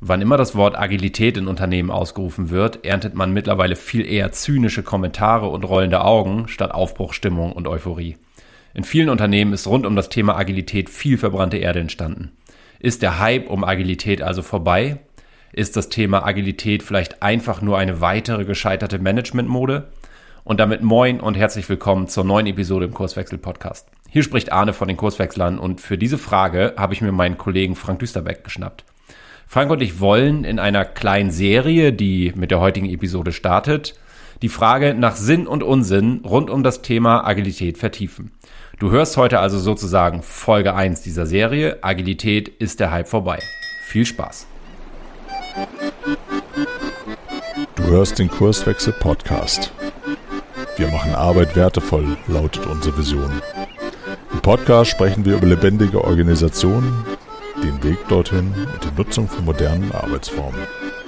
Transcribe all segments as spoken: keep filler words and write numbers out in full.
Wann immer das Wort Agilität in Unternehmen ausgerufen wird, erntet man mittlerweile viel eher zynische Kommentare und rollende Augen statt Aufbruchsstimmung und Euphorie. In vielen Unternehmen ist rund um das Thema Agilität viel verbrannte Erde entstanden. Ist der Hype um Agilität also vorbei? Ist das Thema Agilität vielleicht einfach nur eine weitere gescheiterte Managementmode? Und damit moin und herzlich willkommen zur neuen Episode im Kurswechsel-Podcast. Hier spricht Arne von den Kurswechslern und für diese Frage habe ich mir meinen Kollegen Frank Düsterbeck geschnappt. Frank und ich wollen in einer kleinen Serie, die mit der heutigen Episode startet, die Frage nach Sinn und Unsinn rund um das Thema Agilität vertiefen. Du hörst heute also sozusagen Folge eins dieser Serie. Agilität, ist der Hype vorbei? Viel Spaß! Du hörst den Kurswechsel-Podcast. Wir machen Arbeit wertevoll, lautet unsere Vision. Im Podcast sprechen wir über lebendige Organisationen, den Weg dorthin und die Nutzung von modernen Arbeitsformen.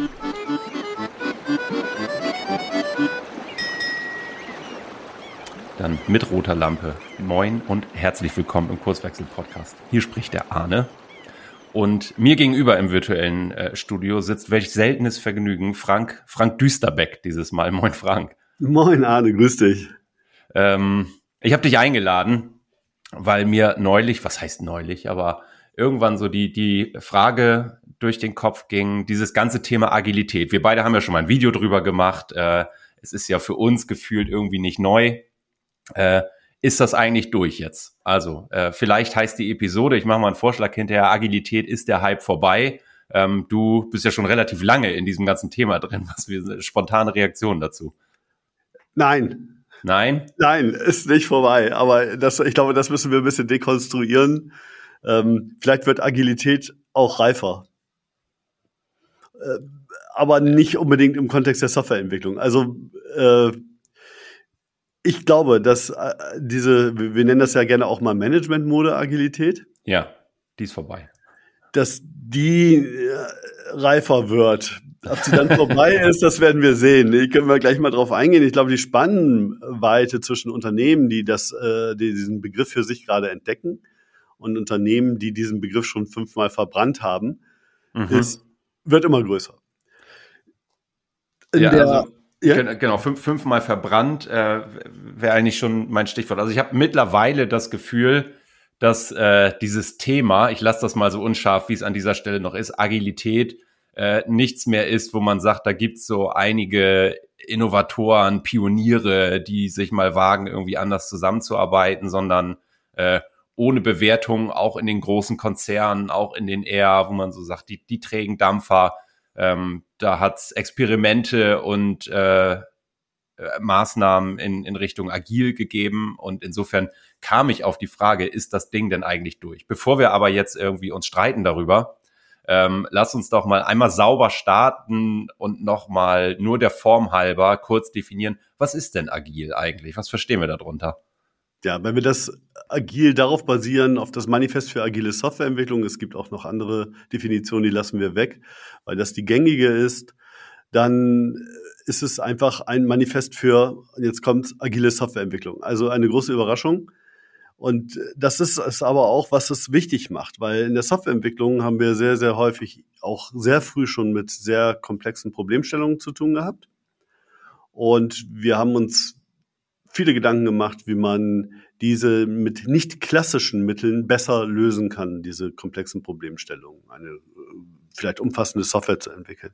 Dann mit roter Lampe. Moin und herzlich willkommen im Kurswechsel-Podcast. Hier spricht der Arne. Und mir gegenüber im virtuellen äh, Studio sitzt, welch seltenes Vergnügen, Frank, Frank Düsterbeck dieses Mal. Moin Frank. Moin Arne, grüß dich. Ähm, ich habe dich eingeladen, weil mir neulich, was heißt neulich, aber irgendwann so die, die Frage durch den Kopf ging, dieses ganze Thema Agilität. Wir beide haben ja schon mal ein Video drüber gemacht. Äh, es ist ja für uns gefühlt irgendwie nicht neu. Äh, ist das eigentlich durch jetzt? Also äh, vielleicht heißt die Episode, ich mache mal einen Vorschlag hinterher, Agilität, ist der Hype vorbei? Ähm, du bist ja schon relativ lange in diesem ganzen Thema drin. Was für eine spontane Reaktion dazu? Nein. Nein? Nein, ist nicht vorbei. Aber das, ich glaube, das müssen wir ein bisschen dekonstruieren. Ähm, vielleicht wird Agilität auch reifer. Äh, aber nicht unbedingt im Kontext der Softwareentwicklung. Also äh, ich glaube, dass äh, diese, wir nennen das ja gerne auch mal Management-Mode Agilität. Ja, die ist vorbei. Dass die äh, reifer wird. Ob sie dann vorbei ist, das werden wir sehen. Da können wir gleich mal drauf eingehen. Ich glaube, die Spannweite zwischen Unternehmen, die das, äh, die diesen Begriff für sich gerade entdecken, und Unternehmen, die diesen Begriff schon fünfmal verbrannt haben, mhm. ist, wird immer größer. In ja, der, also, ja? Genau, fünf, fünfmal verbrannt äh, wäre eigentlich schon mein Stichwort. Also ich habe mittlerweile das Gefühl, dass äh, dieses Thema, ich lasse das mal so unscharf, wie es an dieser Stelle noch ist, Agilität, äh, nichts mehr ist, wo man sagt, da gibt's so einige Innovatoren, Pioniere, die sich mal wagen, irgendwie anders zusammenzuarbeiten, sondern äh, ohne Bewertung, auch in den großen Konzernen, auch in den eher, wo man so sagt, die, die trägen Dampfer. Ähm, da hat's Experimente und äh, Maßnahmen in, in Richtung agil gegeben. Und insofern kam ich auf die Frage, ist das Ding denn eigentlich durch? Bevor wir aber jetzt irgendwie uns streiten darüber, ähm, lass uns doch mal einmal sauber starten und nochmal nur der Form halber kurz definieren, was ist denn agil eigentlich? Was verstehen wir darunter? Ja, wenn wir das agil darauf basieren, auf das Manifest für agile Softwareentwicklung, es gibt auch noch andere Definitionen, die lassen wir weg, weil das die gängige ist, dann ist es einfach ein Manifest für, jetzt kommt agile Softwareentwicklung. Also eine große Überraschung. Und das ist es aber auch, was es wichtig macht, weil in der Softwareentwicklung haben wir sehr, sehr häufig auch sehr früh schon mit sehr komplexen Problemstellungen zu tun gehabt. Und wir haben uns viele Gedanken gemacht, wie man diese mit nicht klassischen Mitteln besser lösen kann, diese komplexen Problemstellungen, eine vielleicht umfassende Software zu entwickeln.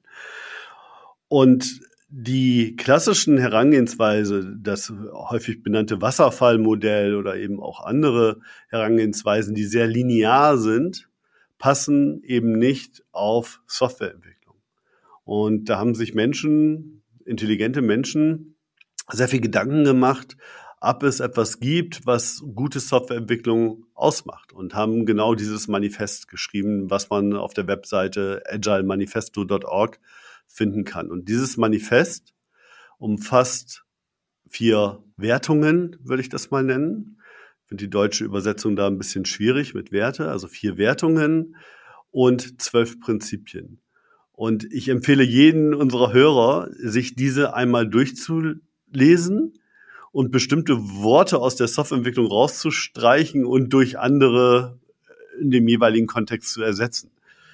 Und die klassischen Herangehensweise, das häufig benannte Wasserfallmodell oder eben auch andere Herangehensweisen, die sehr linear sind, passen eben nicht auf Softwareentwicklung. Und da haben sich Menschen, intelligente Menschen, sehr viel Gedanken gemacht, ob es etwas gibt, was gute Softwareentwicklung ausmacht, und haben genau dieses Manifest geschrieben, was man auf der Webseite agile manifesto dot org finden kann. Und dieses Manifest umfasst vier Wertungen, würde ich das mal nennen. Ich finde die deutsche Übersetzung da ein bisschen schwierig mit Werte, also vier Wertungen und zwölf Prinzipien. Und ich empfehle jeden unserer Hörer, sich diese einmal durchzulesen und bestimmte Worte aus der Softwareentwicklung rauszustreichen und durch andere in dem jeweiligen Kontext zu ersetzen.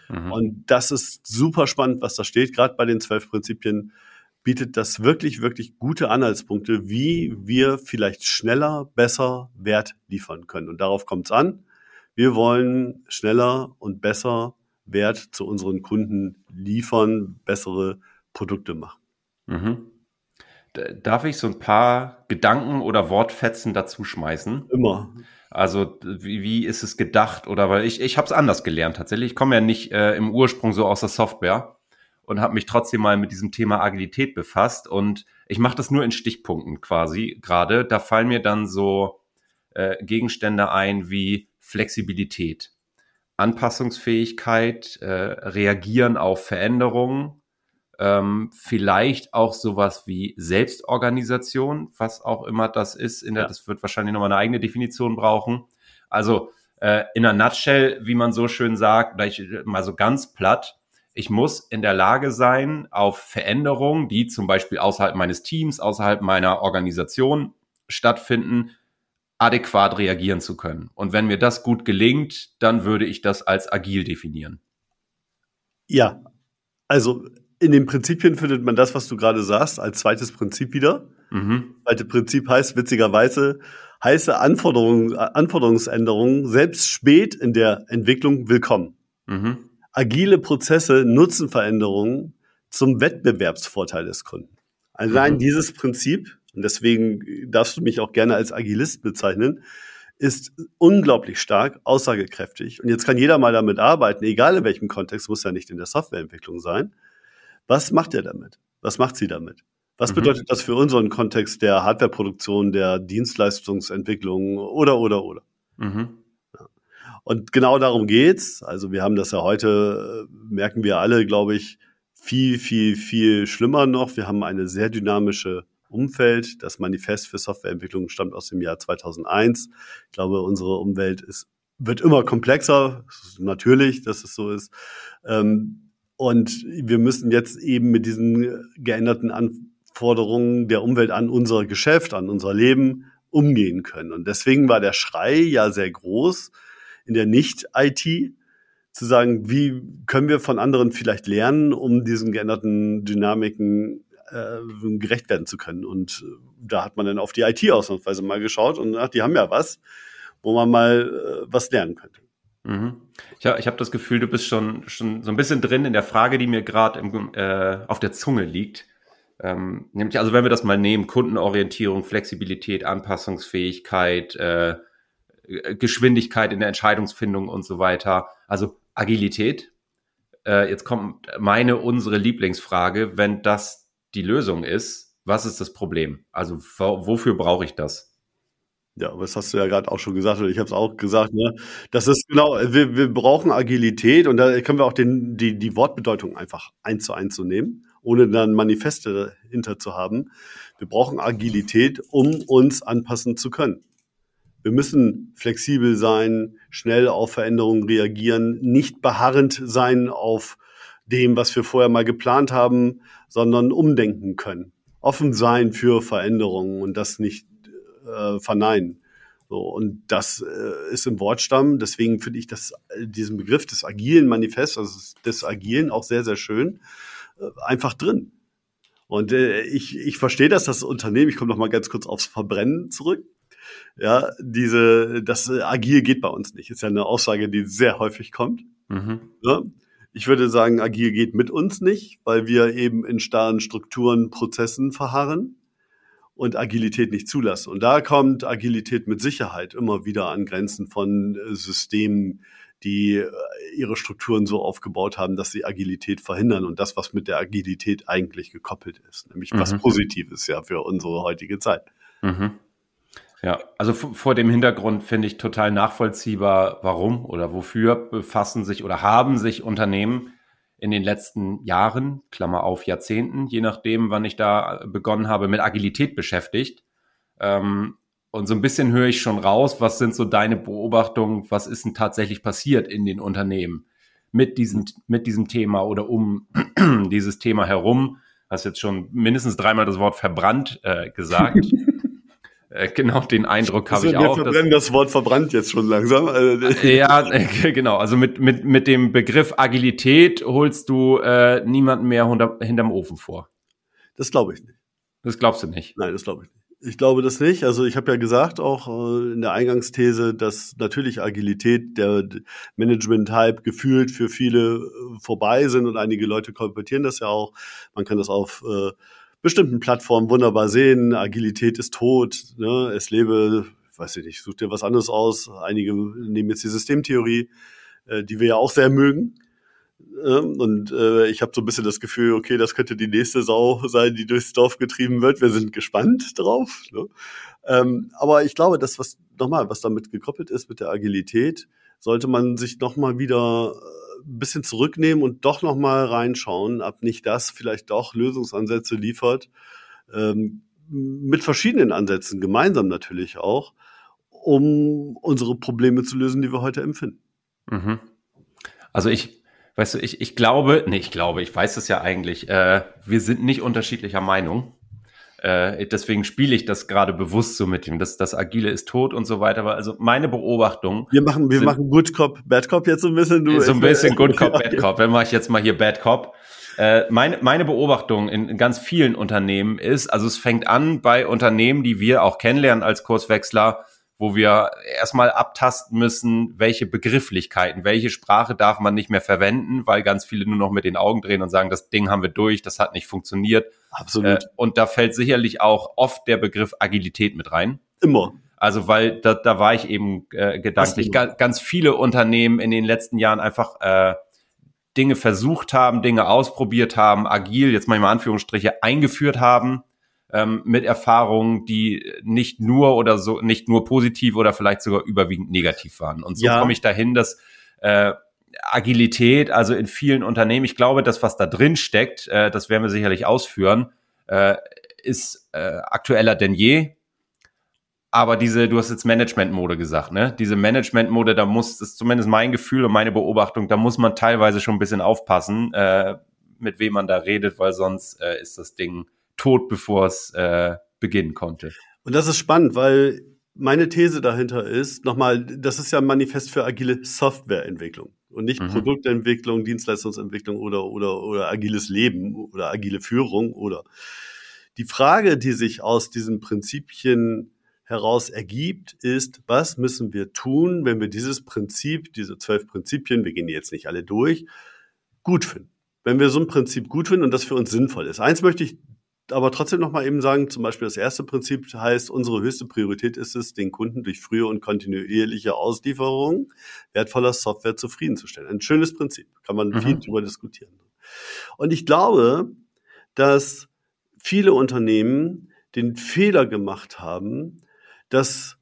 Mhm. Und das ist super spannend, was da steht. Gerade bei den zwölf Prinzipien bietet das wirklich, wirklich gute Anhaltspunkte, wie wir vielleicht schneller, besser Wert liefern können. Und darauf kommt es an. Wir wollen schneller und besser Wert zu unseren Kunden liefern, bessere Produkte machen. Mhm. Darf ich so ein paar Gedanken oder Wortfetzen dazu schmeißen? Immer. Also wie, wie ist es gedacht? Oder weil ich, ich habe es anders gelernt tatsächlich. Ich komme ja nicht äh, im Ursprung so aus der Software und habe mich trotzdem mal mit diesem Thema Agilität befasst. Und ich mache das nur in Stichpunkten quasi gerade. Da fallen mir dann so äh, Gegenstände ein wie Flexibilität, Anpassungsfähigkeit, äh, Reagieren auf Veränderungen, ähm, vielleicht auch sowas wie Selbstorganisation, was auch immer das ist. In der, ja. Das wird wahrscheinlich nochmal eine eigene Definition brauchen. Also äh, in einer Nutshell, wie man so schön sagt, vielleicht mal so ganz platt, ich muss in der Lage sein, auf Veränderungen, die zum Beispiel außerhalb meines Teams, außerhalb meiner Organisation stattfinden, adäquat reagieren zu können. Und wenn mir das gut gelingt, dann würde ich das als agil definieren. Ja, also in den Prinzipien findet man das, was du gerade sagst, als zweites Prinzip wieder. Mhm. Das zweite Prinzip heißt witzigerweise, heiße Anforderungen, Anforderungsänderungen, selbst spät in der Entwicklung willkommen. Mhm. Agile Prozesse nutzen Veränderungen zum Wettbewerbsvorteil des Kunden. Allein mhm. dieses Prinzip, und deswegen darfst du mich auch gerne als Agilist bezeichnen, ist unglaublich stark, aussagekräftig. Und jetzt kann jeder mal damit arbeiten, egal in welchem Kontext, muss ja nicht in der Softwareentwicklung sein. Was macht er damit? Was macht sie damit? Was mhm. bedeutet das für unseren Kontext der Hardwareproduktion, der Dienstleistungsentwicklung oder, oder, oder? Mhm. Ja. Und genau darum geht's. Also wir haben das ja heute, merken wir alle, glaube ich, viel, viel, viel schlimmer noch. Wir haben eine sehr dynamische Umfeld. Das Manifest für Softwareentwicklung stammt aus dem Jahr zweitausendeins. Ich glaube, unsere Umwelt ist, wird immer komplexer. Das ist natürlich, dass es so ist. Ähm, Und wir müssen jetzt eben mit diesen geänderten Anforderungen der Umwelt an unser Geschäft, an unser Leben umgehen können. Und deswegen war der Schrei ja sehr groß in der Nicht-I T, zu sagen, wie können wir von anderen vielleicht lernen, um diesen geänderten Dynamiken äh, gerecht werden zu können. Und da hat man dann auf die I T ausnahmsweise mal geschaut und ach, die haben ja was, wo man mal äh, was lernen könnte. Mhm. Ich habe ich hab das Gefühl, du bist schon, schon so ein bisschen drin in der Frage, die mir gerade äh, auf der Zunge liegt. Ähm, nämlich, also wenn wir das mal nehmen, Kundenorientierung, Flexibilität, Anpassungsfähigkeit, äh, Geschwindigkeit in der Entscheidungsfindung und so weiter. Also Agilität. Äh, jetzt kommt meine, unsere Lieblingsfrage, wenn das die Lösung ist, was ist das Problem? Also wo, wofür brauche ich das? Ja, aber das hast du ja gerade auch schon gesagt, oder ich habe es auch gesagt, ne? Das ist genau, wir, wir brauchen Agilität und da können wir auch den, die, die Wortbedeutung einfach eins zu eins so nehmen, ohne dann Manifeste dahinter zu haben. Wir brauchen Agilität, um uns anpassen zu können. Wir müssen flexibel sein, schnell auf Veränderungen reagieren, nicht beharrend sein auf dem, was wir vorher mal geplant haben, sondern umdenken können. Offen sein für Veränderungen und das nicht äh, verneinen. So, und das äh, ist im Wortstamm. Deswegen finde ich das, diesen Begriff des agilen Manifests, also des Agilen auch sehr, sehr schön, äh, einfach drin. Und äh, ich, ich verstehe das, das Unternehmen, ich komme noch mal ganz kurz aufs Verbrennen zurück. Ja, diese, das äh, agil geht bei uns nicht. Ist ja eine Aussage, die sehr häufig kommt. Mhm. Ja, ich würde sagen, agil geht mit uns nicht, weil wir eben in starren Strukturen, Prozessen verharren und Agilität nicht zulassen. Und da kommt Agilität mit Sicherheit immer wieder an Grenzen von Systemen, die ihre Strukturen so aufgebaut haben, dass sie Agilität verhindern und das, was mit der Agilität eigentlich gekoppelt ist, nämlich mhm. was Positives ja für unsere heutige Zeit. Mhm. Ja, also f- vor dem Hintergrund finde ich total nachvollziehbar, warum oder wofür befassen sich oder haben sich Unternehmen in den letzten Jahren, Klammer auf Jahrzehnten, je nachdem, wann ich da begonnen habe, mit Agilität beschäftigt. Ähm, und so ein bisschen höre ich schon raus, was sind so deine Beobachtungen, was ist denn tatsächlich passiert in den Unternehmen mit diesem, mit diesem Thema oder um dieses Thema herum. Hast jetzt schon mindestens dreimal das Wort verbrannt äh, gesagt. Äh, genau, den Eindruck habe also, ich wir auch. Wir verbrennen das Wort verbrannt jetzt schon langsam. Also, ja, äh, genau. Also mit, mit, mit dem Begriff Agilität holst du äh, niemanden mehr hinter, hinterm Ofen vor. Das glaube ich nicht. Das glaubst du nicht? Nein, das glaube ich nicht. Ich glaube das nicht. Also ich habe ja gesagt, auch äh, in der Eingangsthese, dass natürlich Agilität, der Management-Hype gefühlt für viele äh, vorbei sind und einige Leute kolportieren das ja auch. Man kann das auf äh, bestimmten Plattformen wunderbar sehen. Agilität ist tot, ne? Es lebe, weiß ich nicht, such dir was anderes aus. Einige nehmen jetzt die Systemtheorie, äh, die wir ja auch sehr mögen. Und äh, ich habe so ein bisschen das Gefühl, okay, das könnte die nächste Sau sein, die durchs Dorf getrieben wird. Wir sind gespannt drauf. Ne? Ähm, aber ich glaube, das, was nochmal, was damit gekoppelt ist mit der Agilität, sollte man sich nochmal wieder ein bisschen zurücknehmen und doch nochmal reinschauen, ob nicht das vielleicht doch Lösungsansätze liefert, ähm, mit verschiedenen Ansätzen, gemeinsam natürlich auch, um unsere Probleme zu lösen, die wir heute empfinden. Mhm. Also ich Weißt du, ich, ich glaube, nee, ich glaube, ich weiß es ja eigentlich, äh, wir sind nicht unterschiedlicher Meinung. Äh, deswegen spiele ich das gerade bewusst so mit ihm, dass das Agile ist tot und so weiter. Aber also meine Beobachtung. Wir machen, wir sind, machen Good Cop, Bad Cop jetzt so ein bisschen. Du, so ein bisschen Good Cop, Bad Cop. Dann mache ich jetzt mal hier Bad Cop. Äh, meine, meine Beobachtung in, in ganz vielen Unternehmen ist, also es fängt an bei Unternehmen, die wir auch kennenlernen als Kurswechsler, wo wir erstmal abtasten müssen, welche Begrifflichkeiten, welche Sprache darf man nicht mehr verwenden, weil ganz viele nur noch mit den Augen drehen und sagen, das Ding haben wir durch, das hat nicht funktioniert. Absolut. Äh, und da fällt sicherlich auch oft der Begriff Agilität mit rein. Immer. Also weil da, da war ich eben äh, gedanklich, Ga- ganz viele Unternehmen in den letzten Jahren einfach äh, Dinge versucht haben, Dinge ausprobiert haben, agil, jetzt mal in Anführungsstriche, eingeführt haben, Ähm, mit Erfahrungen, die nicht nur oder so, nicht nur positiv oder vielleicht sogar überwiegend negativ waren. Und so ja. komme ich dahin, dass äh, Agilität, also in vielen Unternehmen, ich glaube, das, was da drin steckt, äh, das werden wir sicherlich ausführen, äh, ist äh, aktueller denn je. Aber diese, du hast jetzt Management-Mode gesagt, ne? Diese Management-Mode, da muss, das ist zumindest mein Gefühl und meine Beobachtung, da muss man teilweise schon ein bisschen aufpassen, äh, mit wem man da redet, weil sonst äh, ist das Ding tot, bevor es äh, beginnen konnte. Und das ist spannend, weil meine These dahinter ist, nochmal, das ist ja ein Manifest für agile Softwareentwicklung und nicht mhm. Produktentwicklung, Dienstleistungsentwicklung oder, oder, oder agiles Leben oder agile Führung oder die Frage, die sich aus diesen Prinzipien heraus ergibt, ist, was müssen wir tun, wenn wir dieses Prinzip, diese zwölf Prinzipien, wir gehen die jetzt nicht alle durch, gut finden. Wenn wir so ein Prinzip gut finden und das für uns sinnvoll ist. Eins möchte ich aber trotzdem noch mal eben sagen, zum Beispiel das erste Prinzip heißt, unsere höchste Priorität ist es, den Kunden durch frühe und kontinuierliche Auslieferung wertvoller Software zufriedenzustellen. Ein schönes Prinzip, kann man mhm. viel drüber diskutieren. Und ich glaube, dass viele Unternehmen den Fehler gemacht haben, dass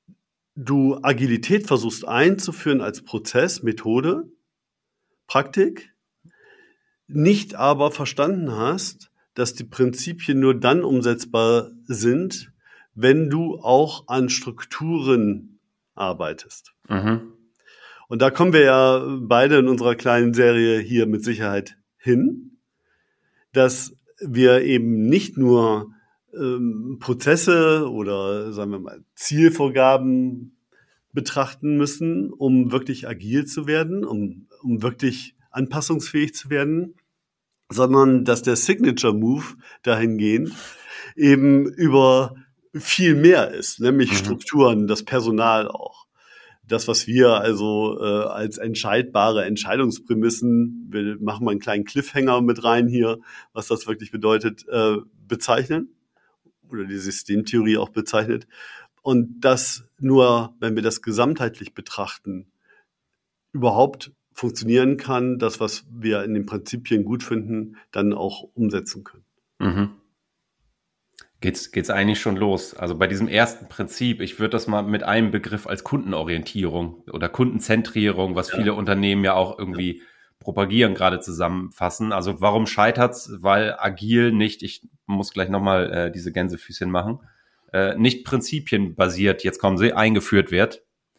du Agilität versuchst einzuführen als Prozess, Methode, Praktik, nicht aber verstanden hast, dass die Prinzipien nur dann umsetzbar sind, wenn du auch an Strukturen arbeitest. Mhm. Und da kommen wir ja beide in unserer kleinen Serie hier mit Sicherheit hin, dass wir eben nicht nur ähm, Prozesse oder sagen wir mal Zielvorgaben betrachten müssen, um wirklich agil zu werden, um, um wirklich anpassungsfähig zu werden, sondern dass der Signature Move dahingehend eben über viel mehr ist, nämlich mhm. Strukturen, das Personal auch. Das, was wir also äh, als entscheidbare Entscheidungsprämissen, wir machen mal einen kleinen Cliffhanger mit rein hier, was das wirklich bedeutet, äh, bezeichnen oder die Systemtheorie auch bezeichnet. Und das nur, wenn wir das gesamtheitlich betrachten, überhaupt funktionieren kann, das, was wir in den Prinzipien gut finden, dann auch umsetzen können. Mhm. Geht's, geht's eigentlich schon los? Also bei diesem ersten Prinzip, ich würde das mal mit einem Begriff als Kundenorientierung oder Kundenzentrierung, was ja. viele Unternehmen ja auch irgendwie ja. propagieren, gerade zusammenfassen. Also warum scheitert's? Weil agil nicht, ich muss gleich nochmal äh, diese Gänsefüßchen machen, äh, nicht prinzipienbasiert, jetzt kommen sie, eingeführt wird,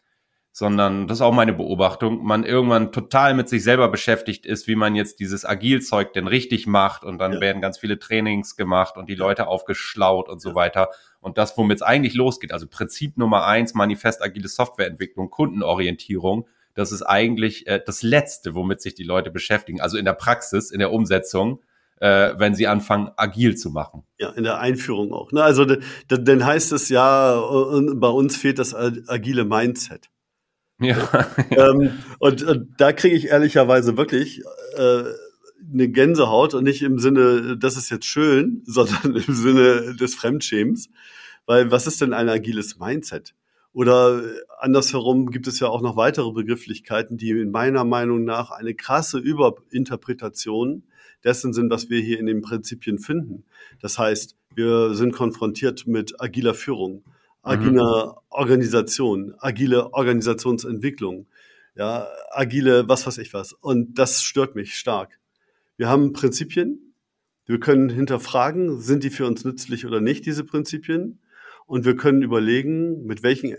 sondern, das ist auch meine Beobachtung, man irgendwann total mit sich selber beschäftigt ist, wie man jetzt dieses Agil-Zeug denn richtig macht und dann ja. werden ganz viele Trainings gemacht und die Leute aufgeschlaut und so ja. weiter. Und das, womit es eigentlich losgeht, also Prinzip Nummer eins, Manifest agile Softwareentwicklung, Kundenorientierung, das ist eigentlich äh, das Letzte, womit sich die Leute beschäftigen, also in der Praxis, in der Umsetzung, äh, wenn sie anfangen, agil zu machen. Ja, in der Einführung auch. Ne? Also d- d- dann heißt es ja, bei uns fehlt das agile Mindset. Ja. ähm, und, und da kriege ich ehrlicherweise wirklich äh, eine Gänsehaut und nicht im Sinne, das ist jetzt schön, sondern im Sinne des Fremdschämens. Weil was ist denn ein agiles Mindset? Oder andersherum gibt es ja auch noch weitere Begrifflichkeiten, die in meiner Meinung nach eine krasse Überinterpretation dessen sind, was wir hier in den Prinzipien finden. Das heißt, wir sind konfrontiert mit agiler Führung, agile mhm. Organisation, agile Organisationsentwicklung, ja, agile was weiß ich was. Und das stört mich stark. Wir haben Prinzipien, wir können hinterfragen, sind die für uns nützlich oder nicht, diese Prinzipien? Und wir können überlegen, mit welchen,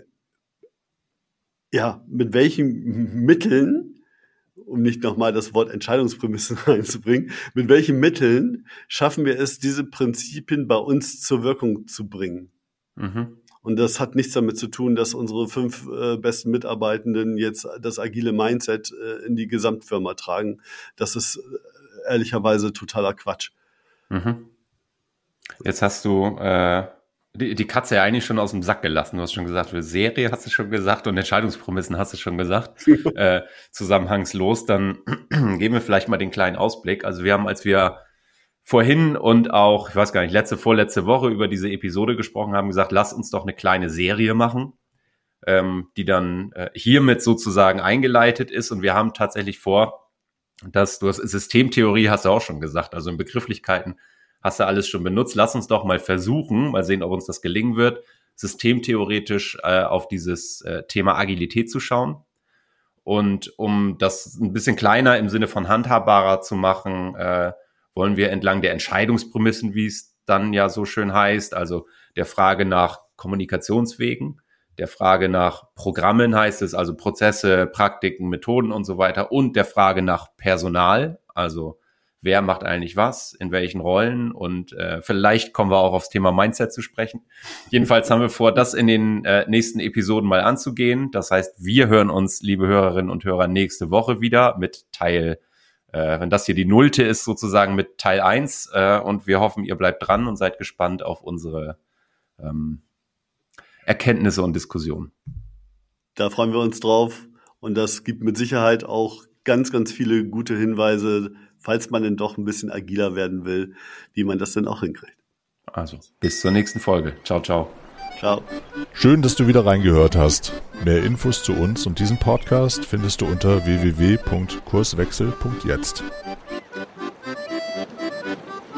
ja, mit welchen Mitteln, um nicht nochmal das Wort Entscheidungsprämissen reinzubringen, mit welchen Mitteln schaffen wir es, diese Prinzipien bei uns zur Wirkung zu bringen? Mhm. Und das hat nichts damit zu tun, dass unsere fünf äh, besten Mitarbeitenden jetzt das agile Mindset äh, in die Gesamtfirma tragen. Das ist äh, ehrlicherweise totaler Quatsch. Mhm. Jetzt hast du äh, die, die Katze ja eigentlich schon aus dem Sack gelassen. Du hast schon gesagt, für Serie hast du schon gesagt und Entscheidungsprämissen hast du schon gesagt. äh, zusammenhangslos, dann geben wir vielleicht mal den kleinen Ausblick. Also wir haben, als wir vorhin und auch, ich weiß gar nicht, letzte, vorletzte Woche über diese Episode gesprochen haben, gesagt, lass uns doch eine kleine Serie machen, ähm, die dann äh, hiermit sozusagen eingeleitet ist. Und wir haben tatsächlich vor, dass du hast Systemtheorie hast du auch schon gesagt, also in Begrifflichkeiten hast du alles schon benutzt. Lass uns doch mal versuchen, mal sehen, ob uns das gelingen wird, systemtheoretisch äh, auf dieses äh, Thema Agilität zu schauen. Und um das ein bisschen kleiner im Sinne von handhabbarer zu machen, äh, wollen wir entlang der Entscheidungsprämissen, wie es dann ja so schön heißt, also der Frage nach Kommunikationswegen, der Frage nach Programmen heißt es, also Prozesse, Praktiken, Methoden und so weiter, und der Frage nach Personal, also wer macht eigentlich was, in welchen Rollen, und äh, vielleicht kommen wir auch aufs Thema Mindset zu sprechen. Jedenfalls haben wir vor, das in den äh, nächsten Episoden mal anzugehen. Das heißt, wir hören uns, liebe Hörerinnen und Hörer, nächste Woche wieder mit Teil Äh, wenn das hier die Nullte ist, sozusagen mit Teil eins. Äh, und wir hoffen, ihr bleibt dran und seid gespannt auf unsere ähm, Erkenntnisse und Diskussionen. Da freuen wir uns drauf. Und das gibt mit Sicherheit auch ganz, ganz viele gute Hinweise, falls man denn doch ein bisschen agiler werden will, wie man das denn auch hinkriegt. Also, bis zur nächsten Folge. Ciao, ciao. Ciao. Schön, dass du wieder reingehört hast. Mehr Infos zu uns und diesem Podcast findest du unter w w w punkt kurswechsel punkt jetzt.